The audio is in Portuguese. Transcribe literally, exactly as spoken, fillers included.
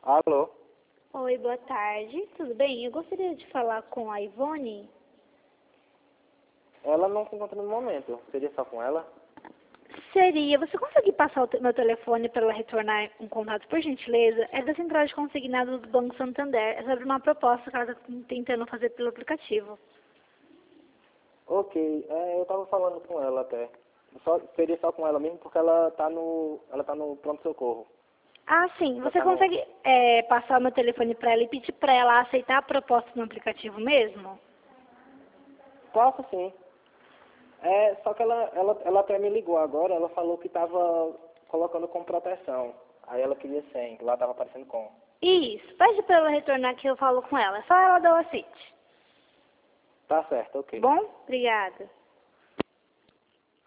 Alô? Oi, boa tarde. Tudo bem? Eu gostaria de falar com a Ivone. Ela não se encontra no momento. Seria só com ela? Seria. Você consegue passar o te- meu telefone para ela retornar um contato, por gentileza? É da central de consignado do Banco Santander. É sobre uma proposta que ela está tentando fazer pelo aplicativo. Ok, é, eu tava falando com ela até. Só, seria só com ela mesmo porque ela tá no. Ela tá no pronto-socorro. Ah, sim. Ela Você tá no. consegue é, passar o meu telefone para ela e pedir para ela aceitar a proposta no aplicativo mesmo? Posso sim. É, só que ela, ela, ela até me ligou agora, ela falou que tava colocando com proteção. Aí ela queria cem, lá tava aparecendo com. Isso. Pede para ela retornar que eu falo com ela. É só ela dar o aceite. Tá certo, Tá ok. bom? Obrigada.